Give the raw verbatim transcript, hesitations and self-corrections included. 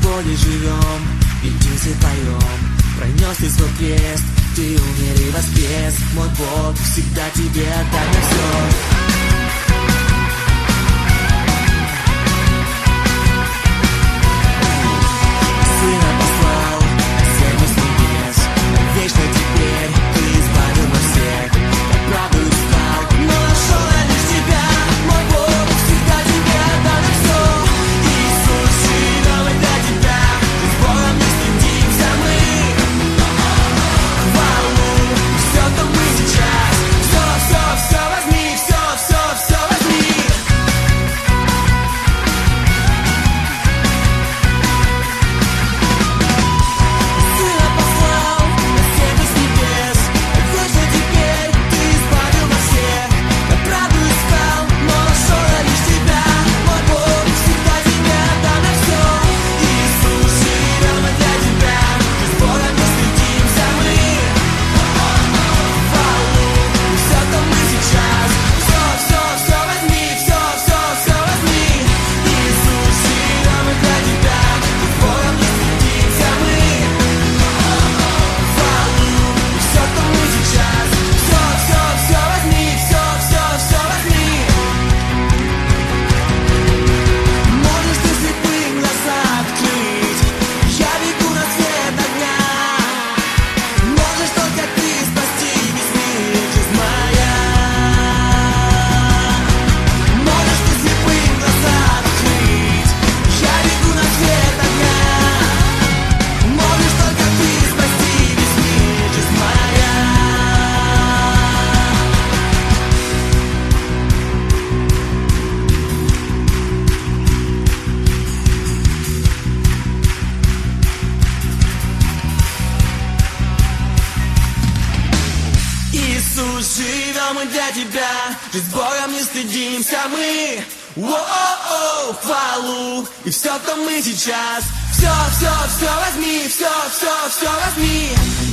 свободе живем, единстве поем. Пронес ты свой крест, ты умер и воскрес. Мой Бог, всегда тебе отдам я все. Живем мы для тебя, жизнь Богом не стыдимся мы. Воу, хвалу, и все, кто мы сейчас. Все, все, все возьми, все, все, все возьми.